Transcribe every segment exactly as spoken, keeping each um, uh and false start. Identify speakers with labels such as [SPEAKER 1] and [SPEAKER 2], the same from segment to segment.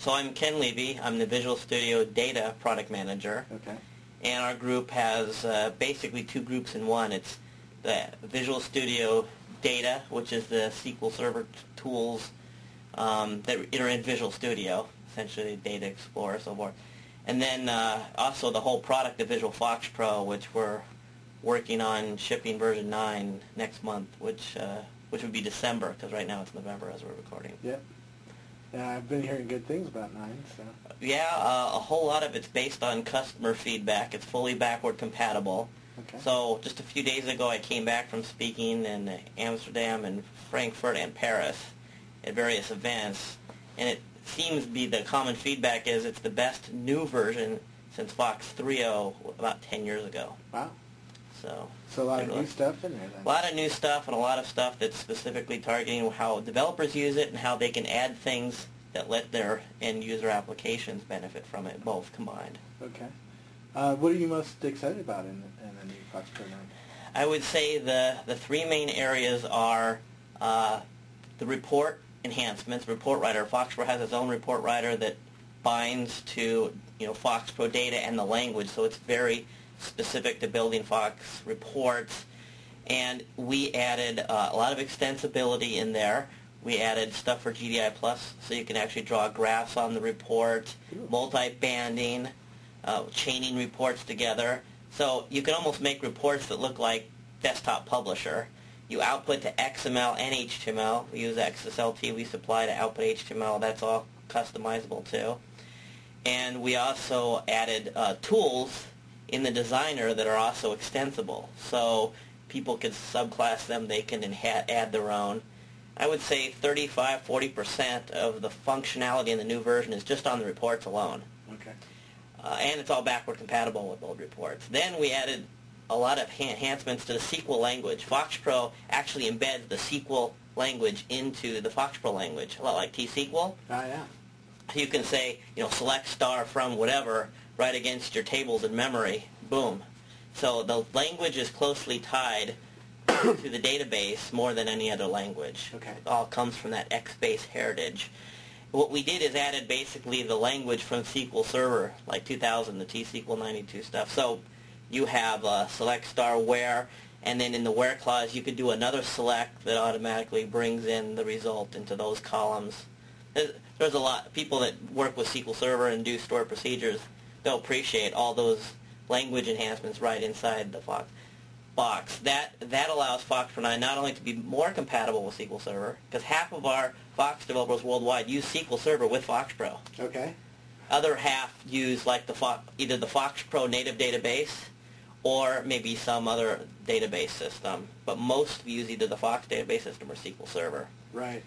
[SPEAKER 1] So I'm Ken Levy. I'm the Visual Studio Data Product Manager.
[SPEAKER 2] Okay.
[SPEAKER 1] And our group has uh, basically two groups in one. It's the Visual Studio Data, which is the S Q L Server t- tools um, that are in Visual Studio, essentially Data Explorer, so forth. And then uh, also the whole product of Visual Fox Pro, which we're working on shipping version nine next month, which uh, which would be December, because right now it's November as we're recording.
[SPEAKER 2] Yep. Yeah, I've been hearing good things about nine, so.
[SPEAKER 1] Yeah, uh, a whole lot of it's based on customer feedback. It's fully backward compatible.
[SPEAKER 2] Okay.
[SPEAKER 1] So just a few days ago I came back from speaking in Amsterdam and Frankfurt and Paris at various events, and it seems to be the common feedback is it's the best new version since Fox three point oh about ten years ago.
[SPEAKER 2] Wow.
[SPEAKER 1] So,
[SPEAKER 2] so a lot of new stuff in there then.
[SPEAKER 1] A lot of new stuff and a lot of stuff that's specifically targeting how developers use it and how they can add things that let their end user applications benefit from it, both combined.
[SPEAKER 2] Okay. Uh, what are you most excited about in, in the new Fox Pro nine?
[SPEAKER 1] I would say the, the three main areas are uh, the report enhancements, report writer. Fox Pro has its own report writer that binds to you know Fox Pro data and the language, so it's very specific to building Fox reports. And we added uh, a lot of extensibility in there. We added stuff for G D I Plus, so you can actually draw graphs on the report,
[SPEAKER 2] Ooh.
[SPEAKER 1] multi-banding, uh, chaining reports together. So you can almost make reports that look like Desktop Publisher. You output to X M L and H T M L. We use X S L T. We supply to output H T M L. That's all customizable too. And we also added uh, tools in the designer that are also extensible. So people can subclass them. They can inha- add their own. I would say thirty-five, forty percent of the functionality in the new version is just on the reports alone.
[SPEAKER 2] Okay.
[SPEAKER 1] Uh, and it's all backward compatible with old reports. Then we added a lot of ha- enhancements to the S Q L language. Fox Pro actually embeds the S Q L language into the Fox Pro language, a lot like T S Q L.
[SPEAKER 2] Ah, yeah.
[SPEAKER 1] So you can say, you know, select star from whatever right against your tables in memory. Boom. So the language is closely tied to the database more than any other language.
[SPEAKER 2] Okay.
[SPEAKER 1] It all comes from that X-base heritage. What we did is added basically the language from S Q L Server, like two thousand, the T S Q L ninety-two stuff. So you have uh, select star where, and then in the where clause you could do another select that automatically brings in the result into those columns. There's, there's a lot of people that work with S Q L Server and do stored procedures. They'll appreciate all those language enhancements right inside the Fox box. That that allows Fox Pro nine not only to be more compatible with S Q L Server, because half of our Fox developers worldwide use S Q L Server with Fox Pro.
[SPEAKER 2] Okay.
[SPEAKER 1] Other half use like the Fo- either the Fox Pro native database or maybe some other database system. But most use either the Fox database system or S Q L Server.
[SPEAKER 2] Right.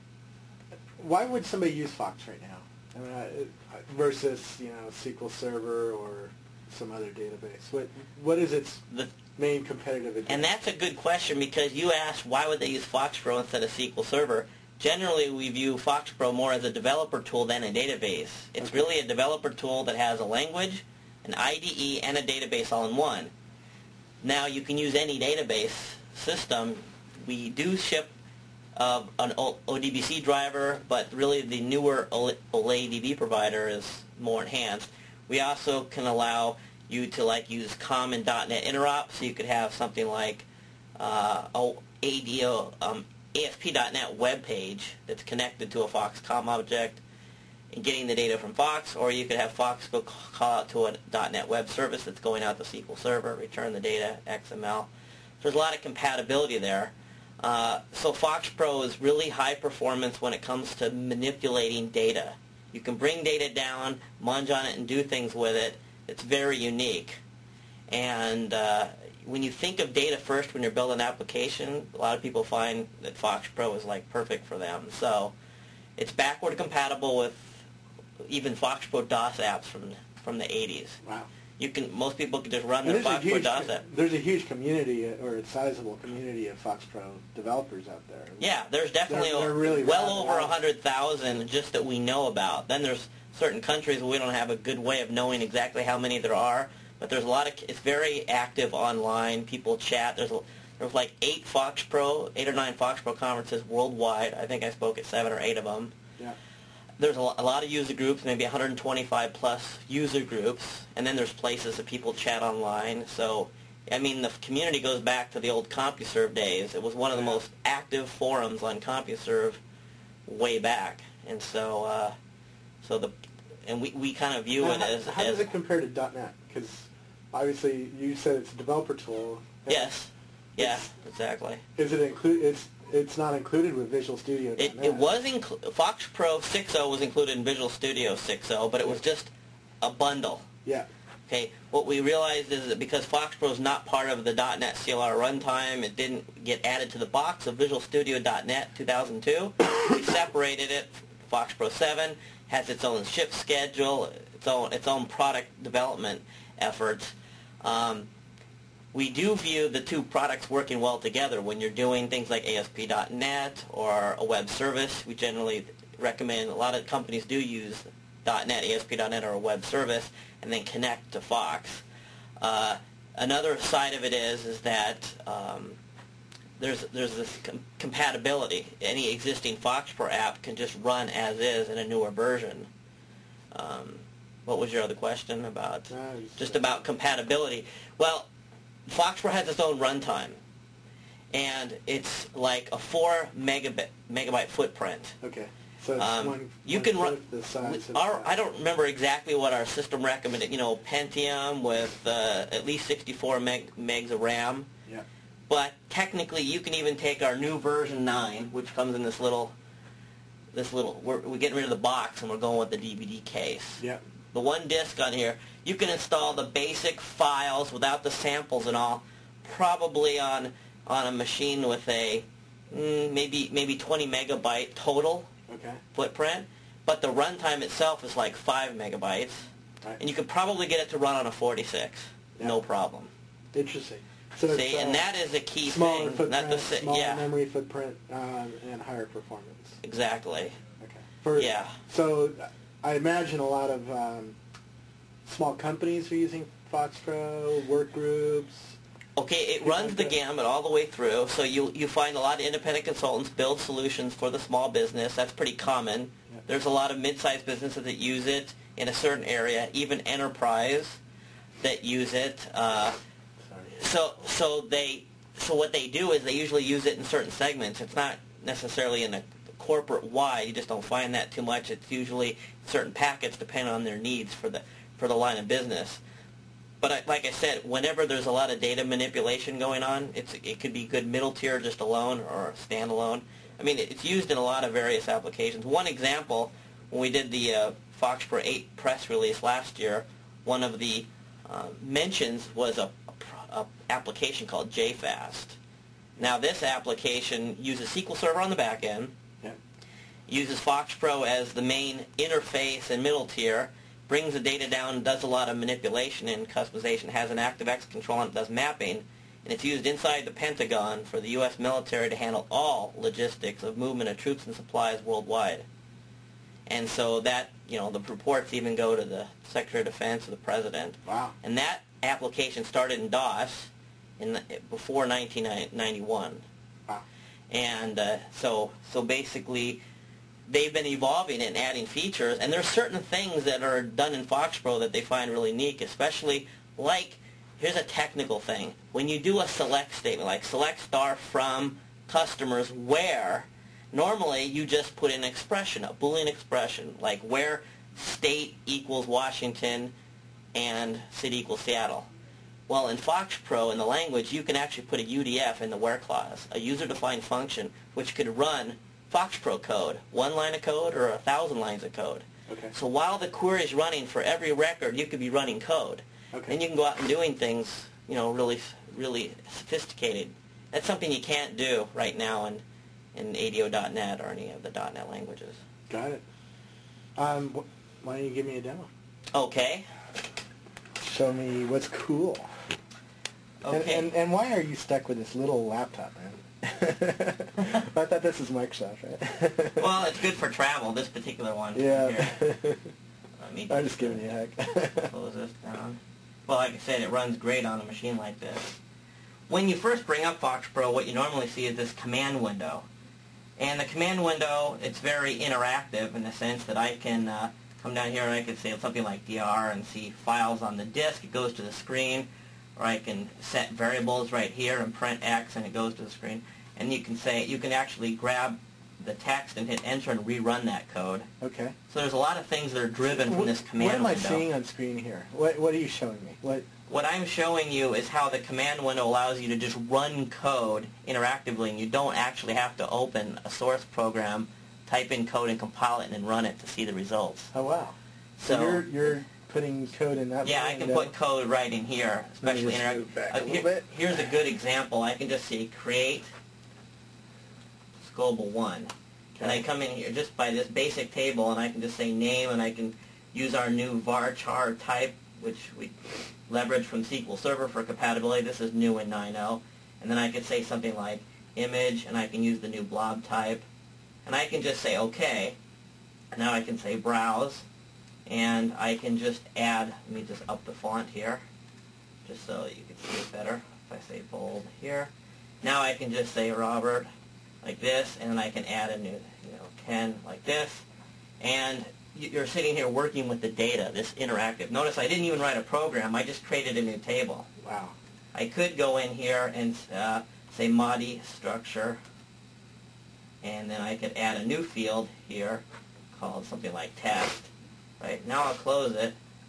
[SPEAKER 2] Why would somebody use Fox right now? I mean, uh, versus you know S Q L Server or some other database. What what is its
[SPEAKER 1] The,
[SPEAKER 2] main competitive advantage?
[SPEAKER 1] and that's a good question, because you asked why would they use Fox Pro instead of S Q L Server. Generally, we view Fox Pro more as a developer tool than a database. It's
[SPEAKER 2] Okay.
[SPEAKER 1] really a developer tool that has a language, an I D E, and a database all in one. Now, you can use any database system. We do ship uh, an O D B C driver, but really the newer OLEDB provider is more enhanced. We also can allow you to like use COM and .NET interop, so you could have something like uh, a A D O, um, A S P dot net web page that's connected to a Fox COM object and getting the data from Fox, or you could have Fox go call out to a .NET web service that's going out to S Q L Server, return the data, X M L. So there's a lot of compatibility there. Uh, so Fox Pro is really high performance when it comes to manipulating data. You can bring data down, munge on it, and do things with it. It's very unique. And uh, when you think of data first when you're building an application, a lot of people find that Fox Pro is like perfect for them. So it's backward compatible with even Fox Pro DOS apps from from the eighties.
[SPEAKER 2] Wow.
[SPEAKER 1] You can most people can just run
[SPEAKER 2] And
[SPEAKER 1] their
[SPEAKER 2] there's a
[SPEAKER 1] Fox Pro
[SPEAKER 2] huge
[SPEAKER 1] DOS app.
[SPEAKER 2] there's a huge community uh, or a sizable community of Fox Pro developers out there.
[SPEAKER 1] Yeah, there's definitely
[SPEAKER 2] They're- they're really
[SPEAKER 1] well
[SPEAKER 2] rabid
[SPEAKER 1] over
[SPEAKER 2] out.
[SPEAKER 1] one hundred thousand just that we know about. Then there's certain countries where we don't have a good way of knowing exactly how many there are, but there's a lot of, it's very active online. People chat. There's a, there's like eight Fox Pro, eight or nine Fox Pro conferences worldwide. I think I spoke at seven or eight of them.
[SPEAKER 2] Yeah.
[SPEAKER 1] there's a lo- a lot of user groups, maybe one hundred twenty-five plus user groups, and then there's places that people chat online. So, I mean, the community goes back to the old CompuServe days. It was one of the most active forums on CompuServe way back, and so, uh, so the, and we, we kind of view
[SPEAKER 2] now,
[SPEAKER 1] it
[SPEAKER 2] how,
[SPEAKER 1] as.
[SPEAKER 2] How
[SPEAKER 1] as,
[SPEAKER 2] does it compare to .NET? Because obviously you said it's a developer tool.
[SPEAKER 1] Yes. Yeah. Exactly.
[SPEAKER 2] Is it include? It's it's not included with Visual Studio.
[SPEAKER 1] It, it was inclu- FoxPro six point oh was included in Visual Studio six point oh, but it was just a bundle.
[SPEAKER 2] Yeah.
[SPEAKER 1] Okay, what we realized is that because FoxPro is not part of the .NET C L R runtime, it didn't get added to the box of Visual Studio dot net two thousand two. We separated it. FoxPro seven has its own ship schedule, its own its own product development efforts. Um, we do view the two products working well together when you're doing things like A S P dot net or a web service. We generally recommend, a lot of companies do use .NET, A S P dot net, or a web service, and then connect to Fox. Uh, another side of it is is that um, there's there's this com- compatibility. Any existing FoxPro app can just run as is in a newer version. Um, what was your other question about?
[SPEAKER 2] Nice.
[SPEAKER 1] Just about compatibility. Well, FoxPro has its own runtime, and it's like a four megabit megabyte footprint.
[SPEAKER 2] Okay. So it's
[SPEAKER 1] Um,
[SPEAKER 2] one,
[SPEAKER 1] you
[SPEAKER 2] one
[SPEAKER 1] can run.
[SPEAKER 2] fifth the size of
[SPEAKER 1] Our,
[SPEAKER 2] that.
[SPEAKER 1] I don't remember exactly what our system recommended. You know, Pentium with uh, at least sixty-four meg, megs of RAM.
[SPEAKER 2] Yeah.
[SPEAKER 1] But technically, you can even take our new version nine, which comes in this little, this little. We're, we're getting rid of the box and we're going with the D V D case.
[SPEAKER 2] Yeah.
[SPEAKER 1] The one disc on here, you can install the basic files without the samples and all, probably on on a machine with a mm, maybe maybe twenty megabyte total
[SPEAKER 2] Okay.
[SPEAKER 1] footprint, but the runtime itself is like five megabytes,
[SPEAKER 2] Right.
[SPEAKER 1] and you could probably get it to run on a forty-six,
[SPEAKER 2] Yeah.
[SPEAKER 1] no problem.
[SPEAKER 2] Interesting. So it's,
[SPEAKER 1] See,
[SPEAKER 2] uh,
[SPEAKER 1] and that is a key
[SPEAKER 2] smaller
[SPEAKER 1] thing.
[SPEAKER 2] footprint,
[SPEAKER 1] Not the si-
[SPEAKER 2] smaller
[SPEAKER 1] yeah,
[SPEAKER 2] memory footprint, um, and higher performance.
[SPEAKER 1] exactly.
[SPEAKER 2] Okay. For,
[SPEAKER 1] Yeah.
[SPEAKER 2] So I imagine a lot of um, small companies are using FoxPro, work groups.
[SPEAKER 1] Okay, it
[SPEAKER 2] People
[SPEAKER 1] runs
[SPEAKER 2] like
[SPEAKER 1] the
[SPEAKER 2] that.
[SPEAKER 1] gamut all the way through. So you you find a lot of independent consultants build solutions for the small business. That's pretty common.
[SPEAKER 2] Yeah.
[SPEAKER 1] There's a lot of mid-sized businesses that use it in a certain area, even enterprise that use it. Uh,
[SPEAKER 2] Sorry.
[SPEAKER 1] So so they so what they do is they usually use it in certain segments. It's not necessarily in a corporate wide. You just don't find that too much. It's usually certain packets depending on their needs for the for the line of business. But I, like I said, whenever there's a lot of data manipulation going on, it's it could be good middle tier just alone or standalone. I mean, it's used in a lot of various applications. One example, when we did the uh, FoxPro eight press release last year, one of the uh, mentions was a, a, a application called J FAST. Now, this application uses S Q L Server on the back end,
[SPEAKER 2] Yeah.
[SPEAKER 1] uses FoxPro as the main interface and middle tier, brings the data down, does a lot of manipulation and customization, has an ActiveX control on it, does mapping, and it's used inside the Pentagon for the U S military to handle all logistics of movement of troops and supplies worldwide. And so that, you know, the reports even go to the Secretary of Defense or the President.
[SPEAKER 2] Wow.
[SPEAKER 1] And that application started in DOS in the, before nineteen ninety-one.
[SPEAKER 2] Wow.
[SPEAKER 1] And uh, so so basically, they've been evolving and adding features, and there's certain things that are done in FoxPro that they find really neat, especially like, here's a technical thing. When you do a select statement, like select star from customers where, normally you just put in an expression, a Boolean expression, like where state equals Washington and city equals Seattle. Well, in FoxPro, in the language, you can actually put a U D F in the where clause, a user-defined function, which could run FoxPro code, one line of code or a thousand lines of code.
[SPEAKER 2] Okay.
[SPEAKER 1] So while the query is running for every record, you could be running code.
[SPEAKER 2] Okay.
[SPEAKER 1] And you can go out and doing things, you know, really, really sophisticated. That's something you can't do right now in, in A D O dot net or any of the .NET languages.
[SPEAKER 2] Got it. Um, wh- why don't you give me a demo?
[SPEAKER 1] Okay.
[SPEAKER 2] Show me what's cool. And,
[SPEAKER 1] Okay.
[SPEAKER 2] and, and why are you stuck with this little laptop, man? I thought this was Microsoft, right?
[SPEAKER 1] Well, it's good for travel, this particular one.
[SPEAKER 2] Yeah.
[SPEAKER 1] Here. Let me
[SPEAKER 2] I'm just giving you a heck.
[SPEAKER 1] close this down. Well, like I said, it runs great on a machine like this. When you first bring up FoxPro, what you normally see is this command window. And the command window, it's very interactive in the sense that I can uh, come down here and I can say something like D R and see files on the disk. It goes to the screen. Or I can set variables right here and print X and it goes to the screen. And you can say, you can actually grab the text and hit enter and rerun that code.
[SPEAKER 2] Okay.
[SPEAKER 1] So there's a lot of things that are driven from this command window.
[SPEAKER 2] What am I seeing on screen here? What, what are you showing me? What?
[SPEAKER 1] What I'm showing you is how the command window allows you to just run code interactively, and you don't actually have to open a source program, type in code, and compile it, and then run it to see the results.
[SPEAKER 2] Oh, wow. So, so you're, you're putting code in that
[SPEAKER 1] Yeah, I can put code right in here, especially
[SPEAKER 2] interactive.
[SPEAKER 1] Uh, here, here's a good example. I can just say create Scobel one. Okay. And I come in here just by this basic table, and I can just say name, and I can use our new varchar type, which we leverage from S Q L Server for compatibility. This is new in nine point oh. And then I could say something like image, and I can use the new blob type. And I can just say OK. And now I can say browse. And I can just add, let me just up the font here, just so you can see it better. If I say bold here. Now I can just say Robert like this, and then I can add a new, you know, Ken like this. And you're sitting here working with the data, this interactive. Notice I didn't even write a program. I just created a new table.
[SPEAKER 2] Wow.
[SPEAKER 1] I could go in here and uh, say Modi structure, and then I could add a new field here called something like test. Right. Now I'll close it,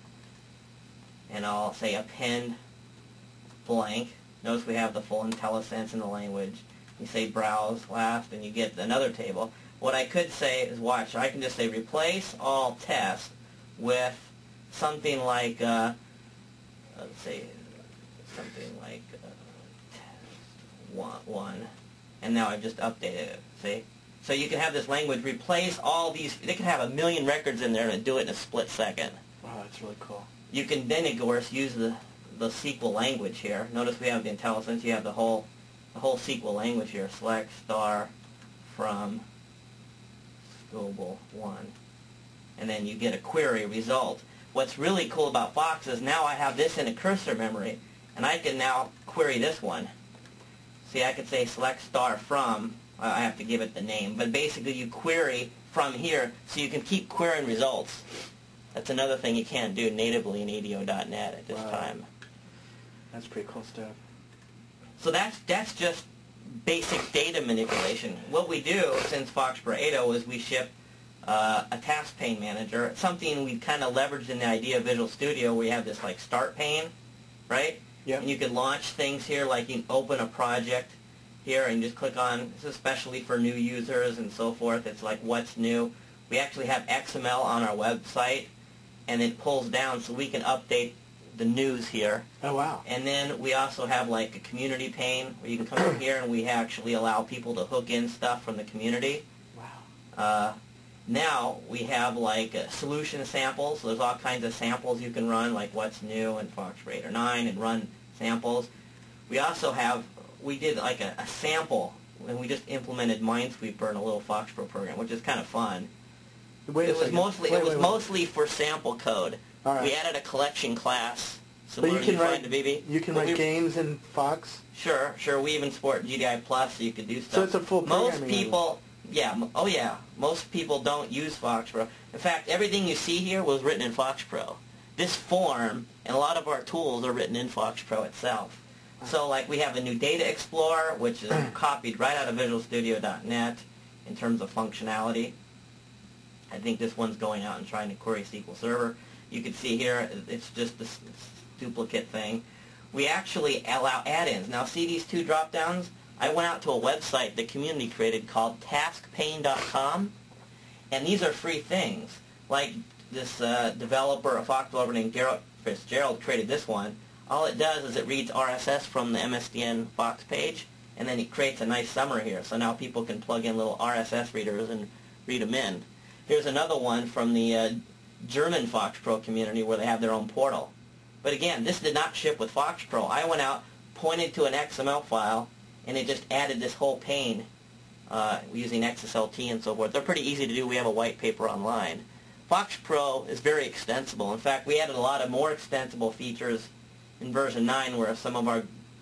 [SPEAKER 1] and I'll say append blank. Notice we have the full IntelliSense in the language. You say browse last, and you get another table. What I could say is, watch, I can just say replace all tests with something like, uh, let's say, something like uh, test one, one, and now I've just updated it, see? So you can have this language replace all these, they can have a million records in there and do it in a split second.
[SPEAKER 2] Wow, that's really cool.
[SPEAKER 1] You can then, of course, use the, the S Q L language here. Notice we have the IntelliSense, you have the whole, the whole S Q L language here, select star from Scobel one, and then you get a query result. What's really cool about Fox is now I have this in a cursor memory, and I can now query this one. See, I could say select star from, I have to give it the name, but basically you query from here, so you can keep querying results. That's another thing you can't do natively in A D O dot net at this
[SPEAKER 2] wow.
[SPEAKER 1] time.
[SPEAKER 2] That's pretty cool stuff.
[SPEAKER 1] So that's that's just basic data manipulation. What we do since FoxPro eight point oh is we ship uh, a task pane manager. It's something we kind of leveraged in the idea of Visual Studio, where you have this like start pane, right?
[SPEAKER 2] Yeah.
[SPEAKER 1] And you can launch things here, like you can open a project here and just click on, this is especially for new users and so forth. It's like what's new. We actually have X M L on our website, and it pulls down so we can update the news here.
[SPEAKER 2] Oh, wow.
[SPEAKER 1] And then we also have like a community pane where you can come in here and we actually allow people to hook in stuff from the community.
[SPEAKER 2] Wow.
[SPEAKER 1] Uh, now we have like uh, solution samples. So there's all kinds of samples you can run, like what's new in FoxPro eight or nine, and run samples. We also have, we did like a, a sample, and we just implemented Minesweeper in a little FoxPro program, which is kind of fun.
[SPEAKER 2] Wait a
[SPEAKER 1] it was
[SPEAKER 2] second.
[SPEAKER 1] mostly
[SPEAKER 2] wait,
[SPEAKER 1] it was
[SPEAKER 2] wait, wait.
[SPEAKER 1] mostly for sample code.
[SPEAKER 2] All right.
[SPEAKER 1] We added a collection class.
[SPEAKER 2] But you can write,
[SPEAKER 1] to B B.
[SPEAKER 2] you can
[SPEAKER 1] But
[SPEAKER 2] write
[SPEAKER 1] we,
[SPEAKER 2] games in Fox?
[SPEAKER 1] Sure, sure. We even support G D I Plus, so you could do stuff.
[SPEAKER 2] So it's a full programming
[SPEAKER 1] Most people, yeah, m- oh yeah, most people don't use FoxPro. In fact, everything you see here was written in FoxPro. This form and a lot of our tools are written in FoxPro itself. So like we have a new Data Explorer, which is copied right out of Visual Studio dot net in terms of functionality. I think this one's going out and trying to query S Q L Server. You can see here, it's just this duplicate thing. We actually allow add-ins. Now see these two drop-downs? I went out to a website the community created called task pane dot com, and these are free things. Like this uh, developer, a Fox developer named Garrett Fitzgerald created this one. All it does is it reads R S S from the M S D N Fox page, and then it creates a nice summary here. So now people can plug in little R S S readers and read them in. Here's another one from the uh, German FoxPro community where they have their own portal. But again, this did not ship with FoxPro. I went out, pointed to an X M L file, and it just added this whole pane uh, using X S L T and so forth. They're pretty easy to do. We have a white paper online. FoxPro is very extensible. In fact, we added a lot of more extensible features in version nine, where some of our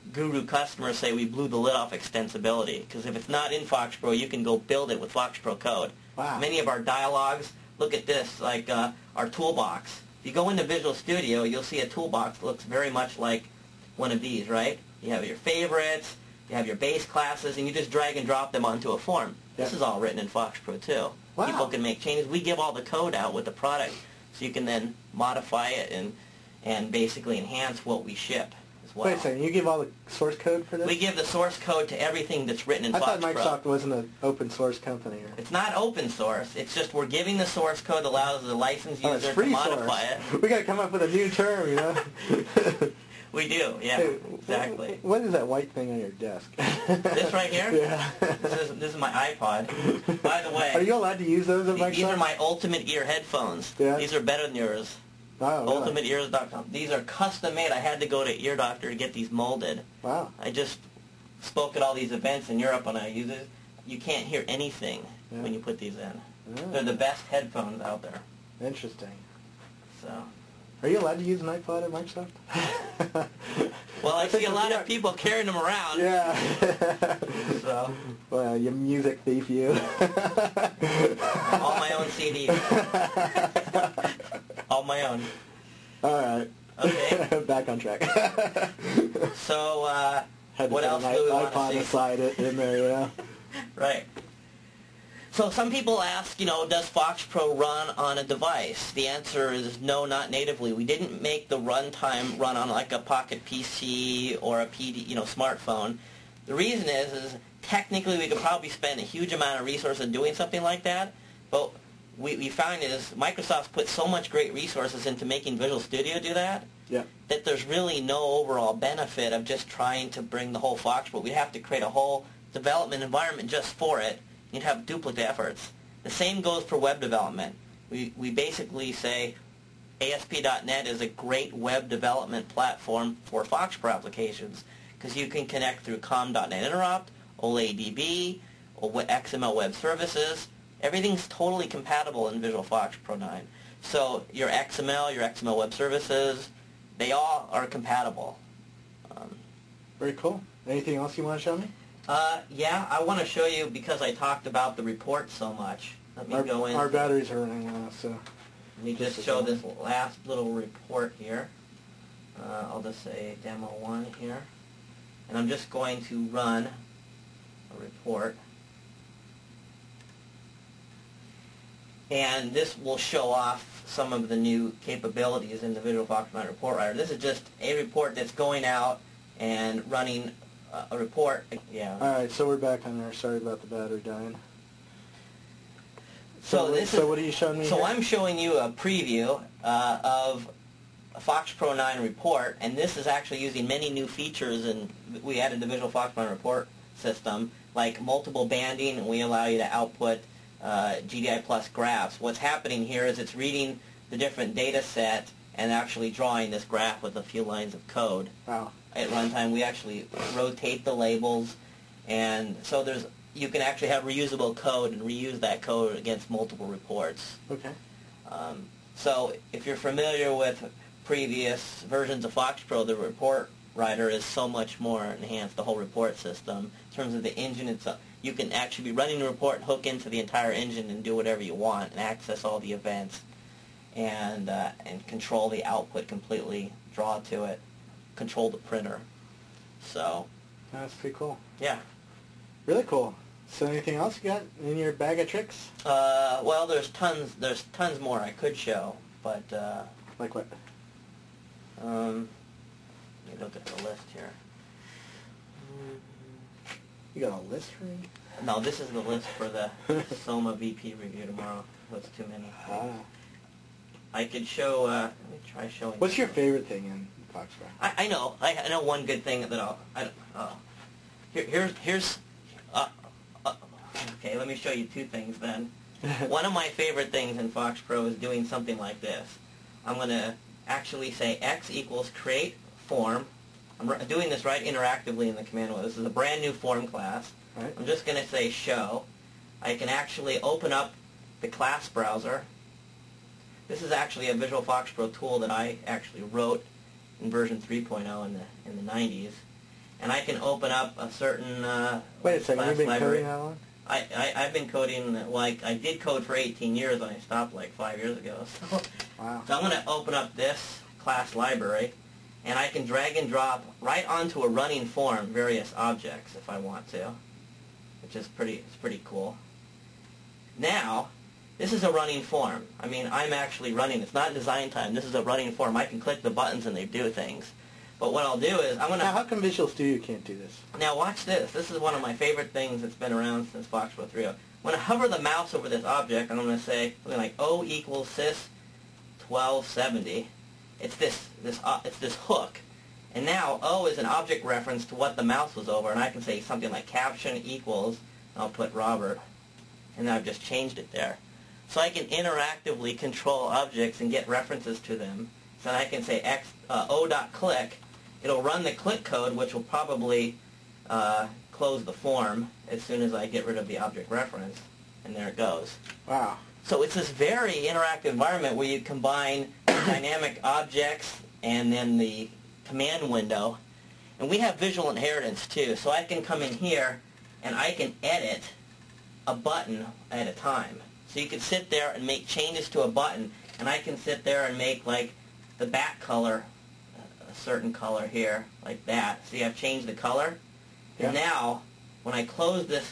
[SPEAKER 1] guru customers say we blew the lid off extensibility, because if it's not in FoxPro, you can go build it with FoxPro code.
[SPEAKER 2] Wow.
[SPEAKER 1] Many of our dialogues, look at this, like uh, our toolbox. If you go into Visual Studio, you'll see a toolbox that looks very much like one of these, right? You have your favorites, you have your base classes, and you just drag and drop them onto a form.
[SPEAKER 2] Yep.
[SPEAKER 1] This is all written in FoxPro too.
[SPEAKER 2] Wow.
[SPEAKER 1] People can make changes. We give all the code out with the product, so you can then modify it and and basically enhance what we ship as well.
[SPEAKER 2] Wait a second, you give all the source code for this?
[SPEAKER 1] We give the source code to everything that's written in
[SPEAKER 2] I thought
[SPEAKER 1] FoxPro.
[SPEAKER 2] Microsoft wasn't an open source company. Or...
[SPEAKER 1] It's not open source. It's just we're giving the source code that allows the licensed
[SPEAKER 2] Oh, it's
[SPEAKER 1] user
[SPEAKER 2] free
[SPEAKER 1] to modify
[SPEAKER 2] source.
[SPEAKER 1] it.
[SPEAKER 2] We got to come up with a new term, you know?
[SPEAKER 1] We do, yeah,
[SPEAKER 2] Hey,
[SPEAKER 1] exactly.
[SPEAKER 2] What is that white thing on your desk?
[SPEAKER 1] This right here?
[SPEAKER 2] Yeah.
[SPEAKER 1] This is, this is my iPod. By the way,
[SPEAKER 2] Are you allowed to use those at Microsoft?
[SPEAKER 1] these are my Ultimate Ear headphones.
[SPEAKER 2] Yeah.
[SPEAKER 1] These are better than yours.
[SPEAKER 2] Wow, really?
[SPEAKER 1] ultimate ears dot com. These are custom made. I had to go to Ear Doctor to get these molded.
[SPEAKER 2] Wow.
[SPEAKER 1] I just spoke at all these events in Europe when I use it. You can't hear anything
[SPEAKER 2] Yeah.
[SPEAKER 1] when you put these in.
[SPEAKER 2] Yeah.
[SPEAKER 1] They're the best headphones out there.
[SPEAKER 2] Interesting.
[SPEAKER 1] So,
[SPEAKER 2] Are you allowed to use an iPod at Microsoft?
[SPEAKER 1] well, I see a lot
[SPEAKER 2] yeah.
[SPEAKER 1] of people carrying them around.
[SPEAKER 2] Yeah.
[SPEAKER 1] So,
[SPEAKER 2] Well, you music thief, you.
[SPEAKER 1] all my own C Ds. All my own.
[SPEAKER 2] All right.
[SPEAKER 1] Okay.
[SPEAKER 2] Back on track.
[SPEAKER 1] So, uh,
[SPEAKER 2] Had to
[SPEAKER 1] what
[SPEAKER 2] put
[SPEAKER 1] else
[SPEAKER 2] an
[SPEAKER 1] do we
[SPEAKER 2] i-
[SPEAKER 1] want
[SPEAKER 2] iPod
[SPEAKER 1] to see?
[SPEAKER 2] aside it in there, you know?
[SPEAKER 1] Right. So some people ask, you know, does FoxPro run on a device? The answer is no, not natively. We didn't make the runtime run on like a Pocket P C or a P D, you know, smartphone. The reason is, is technically we could probably spend a huge amount of resources doing something like that, but we, we found is Microsoft's put so much great resources into making Visual Studio do that,
[SPEAKER 2] Yeah.
[SPEAKER 1] that there's really no overall benefit of just trying to bring the whole FoxPro. We'd have to create a whole development environment just for it. You'd have duplicate efforts. The same goes for web development. We, we basically say A S P dot net is a great web development platform for FoxPro applications because you can connect through com dot net Interrupt, OLADB, or X M L Web Services. Everything's totally compatible in Visual FoxPro nine. So your X M L, your X M L Web Services, they all are compatible. Um,
[SPEAKER 2] Very cool. Anything else you want to show me?
[SPEAKER 1] Uh, yeah, I want to show you because I talked about the report so much. Let me
[SPEAKER 2] Our,
[SPEAKER 1] go in.
[SPEAKER 2] our batteries are running low, so...
[SPEAKER 1] Let me
[SPEAKER 2] just
[SPEAKER 1] just
[SPEAKER 2] a
[SPEAKER 1] show
[SPEAKER 2] second.
[SPEAKER 1] this last little report here. Uh, I'll just say demo one here. And I'm just going to run a report. And this will show off some of the new capabilities in the Visual FoxPro Report Writer. This is just a report that's going out and running uh, a report. Yeah.
[SPEAKER 2] All right, so we're back on there. Sorry about the battery dying.
[SPEAKER 1] So,
[SPEAKER 2] So,
[SPEAKER 1] this
[SPEAKER 2] so
[SPEAKER 1] is,
[SPEAKER 2] what are you showing me
[SPEAKER 1] So
[SPEAKER 2] here?
[SPEAKER 1] I'm showing you a preview uh, of a FoxPro nine report, and this is actually using many new features, and we added the Visual FoxPro report system, like multiple banding, and we allow you to output uh, G D I plus graphs. What's happening here is it's reading the different data set and actually drawing this graph with a few lines of code.
[SPEAKER 2] Wow.
[SPEAKER 1] At runtime, we actually rotate the labels, and so there's you can actually have reusable code and reuse that code against multiple reports.
[SPEAKER 2] Okay.
[SPEAKER 1] Um, so if you're familiar with previous versions of FoxPro, the report writer is so much more enhanced, the whole report system. In terms of the engine itself, you can actually be running a report, hook into the entire engine, and do whatever you want, and access all the events, and uh, and control the output completely, draw to it, control the printer. So,
[SPEAKER 2] That's pretty cool.
[SPEAKER 1] yeah.
[SPEAKER 2] Really cool. So anything else you got in your bag of tricks?
[SPEAKER 1] Uh, well, there's tons. There's tons more I could show, but uh,
[SPEAKER 2] Like what?
[SPEAKER 1] um, let me look at the list here.
[SPEAKER 2] You got a list for me?
[SPEAKER 1] No, this is the list for the Soma V P review tomorrow. That's too many.
[SPEAKER 2] Ah.
[SPEAKER 1] I could show. Uh, let me try showing.
[SPEAKER 2] What's your favorite thing in FoxPro?
[SPEAKER 1] I, I know. I, I know one good thing that I'll. I, uh, here, here's here's. Uh, uh, okay, let me show you two things then. One of my favorite things in FoxPro is doing something like this. I'm going to actually say x equals create form. I'm r- doing this right interactively in the command window. This is a brand new form class.
[SPEAKER 2] Right.
[SPEAKER 1] I'm just going to say show. I can actually open up the class browser. This is actually a Visual FoxPro tool that I actually wrote in version three point oh in the in the nineties. and I can open up a certain uh,
[SPEAKER 2] Wait a second,
[SPEAKER 1] class
[SPEAKER 2] you've been
[SPEAKER 1] library.
[SPEAKER 2] coding that long?
[SPEAKER 1] I, I, I've been coding, like, I did code for eighteen years, and I stopped like five years ago. So,
[SPEAKER 2] Wow.
[SPEAKER 1] so I'm going to open up this class library, and I can drag and drop right onto a running form various objects if I want to, which is pretty, it's pretty cool. Now, this is a running form. I mean, I'm actually running. It's not design time. This is a running form. I can click the buttons and they do things. But what I'll do is I'm going to...
[SPEAKER 2] Now, how come Visual Studio can't do this?
[SPEAKER 1] Now watch this. This is one of my favorite things that's been around since FoxPro three point oh. When I hover the mouse over this object, I'm going to say something like O equals sys twelve seventy. It's this, this, uh, it's this hook. And now O is an object reference to what the mouse was over, and I can say something like caption equals, and I'll put Robert, and then I've just changed it there. So I can interactively control objects and get references to them. So I can say X, uh, O.click. It'll run the click code, which will probably uh, close the form as soon as I get rid of the object reference. And there it goes.
[SPEAKER 2] Wow.
[SPEAKER 1] So it's this very interactive environment where you combine dynamic objects and then the command window. And we have visual inheritance too. So I can come in here and I can edit a button at a time. So you can sit there and make changes to a button, and I can sit there and make like the back color a certain color here, like that. See, I've changed the color. And
[SPEAKER 2] Yeah.
[SPEAKER 1] now, when I close this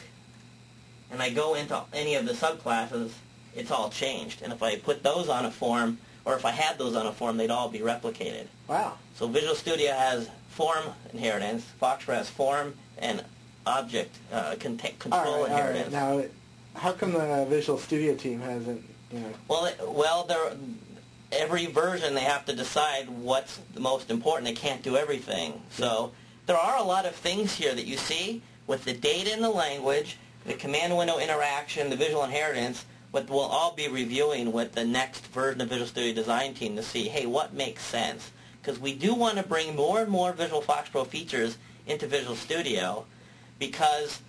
[SPEAKER 1] and I go into any of the subclasses, it's all changed. And if I put those on a form, or if I had those on a form, they'd all be replicated.
[SPEAKER 2] Wow.
[SPEAKER 1] So Visual Studio has form inheritance, FoxPro has form and object uh, cont- control
[SPEAKER 2] All right, all right.
[SPEAKER 1] inheritance.
[SPEAKER 2] Now, how come the Visual Studio team hasn't, you know...
[SPEAKER 1] Well, it, well, they're, every version they have to decide what's the most important. They can't do everything. So there are a lot of things here that you see with the data and the language, the command window interaction, the visual inheritance, what we'll all be reviewing with the next version of Visual Studio Design Team to see, hey, what makes sense? Because we do want to bring more and more Visual FoxPro features into Visual Studio because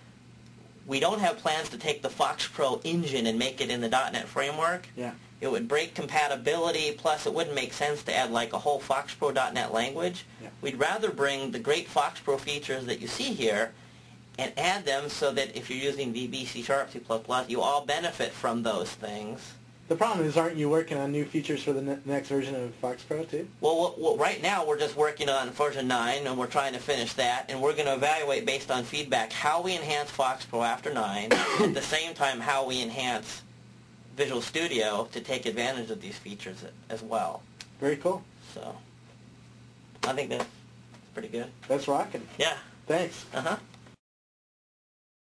[SPEAKER 1] we don't have plans to take the FoxPro engine and make it in the dot net framework.
[SPEAKER 2] Yeah.
[SPEAKER 1] It would break compatibility, plus it wouldn't make sense to add like a whole FoxPro dot net language.
[SPEAKER 2] Yeah.
[SPEAKER 1] We'd rather bring the great FoxPro features that you see here and add them so that if you're using V B, C Sharp, C plus plus, you all benefit from those things.
[SPEAKER 2] The problem is, aren't you working on new features for the ne- next version of FoxPro, too?
[SPEAKER 1] Well, well, well, right now we're just working on version nine, and we're trying to finish that, and we're going to evaluate based on feedback how we enhance FoxPro after nine, at the same time how we enhance Visual Studio to take advantage of these features as well.
[SPEAKER 2] Very cool.
[SPEAKER 1] So, I think that's pretty good.
[SPEAKER 2] That's rocking.
[SPEAKER 1] Yeah.
[SPEAKER 2] Thanks.
[SPEAKER 1] Uh-huh.